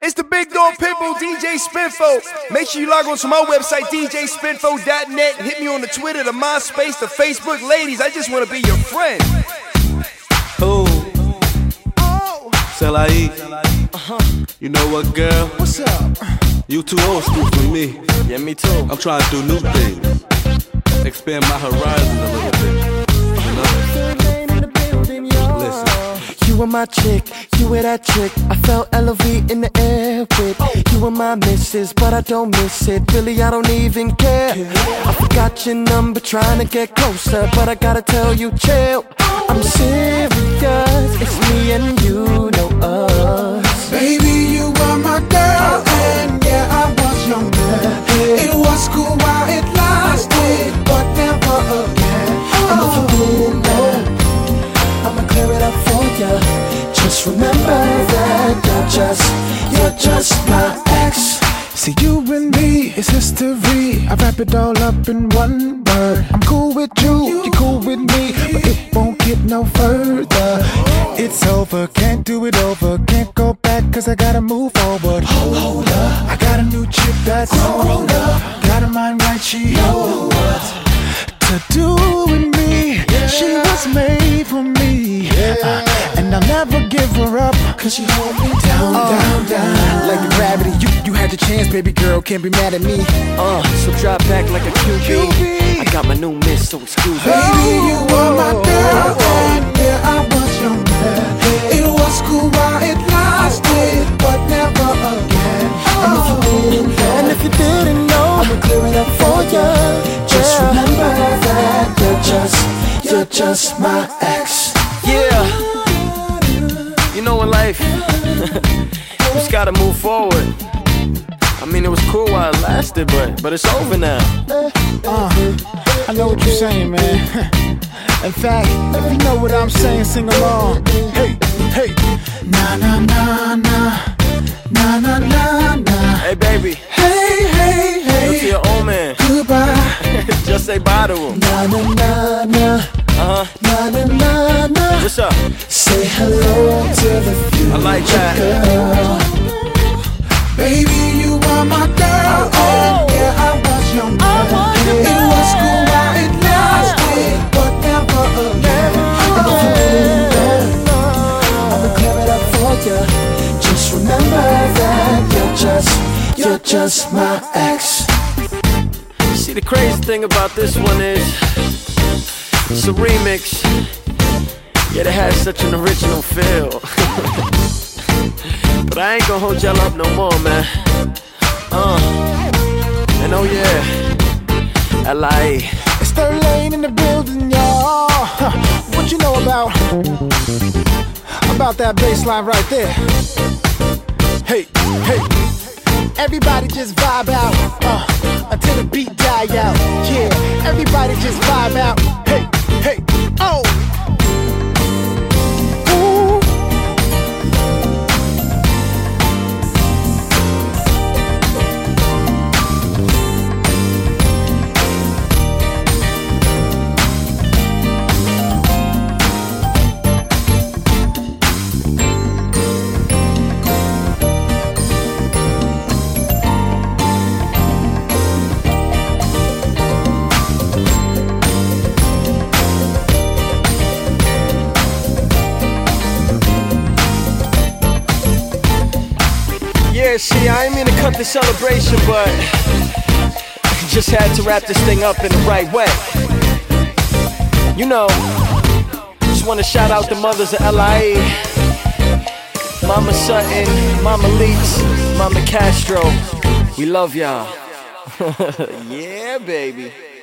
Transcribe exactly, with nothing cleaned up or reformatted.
It's the Big Dog Pitbull, D J Spinfo. Make sure you log on to my website, D J spinfo dot net. Hit me on the Twitter, the MySpace, the Facebook. Ladies, I just want to be your friend. Who? Shall I eat? Uh-huh. You know what, girl? What's up? You too old school for me. Yeah, me too. I'm trying to do new things. Expand my horizon a little bit. You know? Listen. You were my chick, you were that chick I felt L O V in the air with. You were my missus, but I don't miss it. Really, I don't even care. I forgot your number, trying to get closer, but I gotta tell you, chill. I'm serious, it's me and you, no us. Baby, you were my girl, and yeah, I was your man. It was cool while it lasted, but never again. And if you do that, I'ma clear it up for ya. Just remember that you're just, you're just my ex. See, you and me is history. I wrap it all up in one word. I'm cool with you, you're cool with me, but it won't get no further. It's over, can't do it over. Can't go back cause I gotta move forward. Hold up, I got a new chick that's grown up. Got her mind right, she knows what to do with me. She was made for me, uh, and I'll never give her up, cause she hold me down, uh, down, down. Like the gravity, you, you had your chance, baby girl, can't be mad at me. Uh, so drop back like a Q B. I got my new miss, so excuse me. Baby, you were my girl, and yeah, I was your man. It was cool while it lasted, but never again. And if you didn't know, and if you didn't know, I'ma clear it up for ya. Just yeah. remember that you're just, you're just my ex. Yeah. You know, in life, you just gotta move forward. I mean, it was cool while it lasted, but but it's over now. Uh, I know what you're saying, man. In fact, if you know what I'm saying, sing along. Hey, hey. Na na na na, na na na na. Hey, baby. Hey, hey, hey. Look to your old man. Goodbye. Just say bye to him. Na na na na. Uh-huh. Na na na na. What's up? Say hello to the future. I like that. Girl. Baby, you were my girl, and yeah, I was your man. It was cool while it lasted, but never again. And if you didn't know, I'ma clear it up for ya. Just remember that you're just, you're just my ex. See, the crazy thing about this one is it's a remix, yet it has such an original feel. But I ain't gonna hold y'all up no more, man. Uh, and oh yeah, L I E. It's third lane in the building, y'all. Huh, what you know about about that bass line right there? Hey, hey. Everybody just vibe out uh, until the beat die out. Yeah, everybody just vibe out. Hey, hey, oh. Ooh. Yeah, see, I ain't mean to cut the celebration, but just had to wrap this thing up in the right way. You know, just wanna shout out the mothers of L I E, Mama Sutton, Mama Leaks, Mama Castro. We love y'all. Yeah, baby.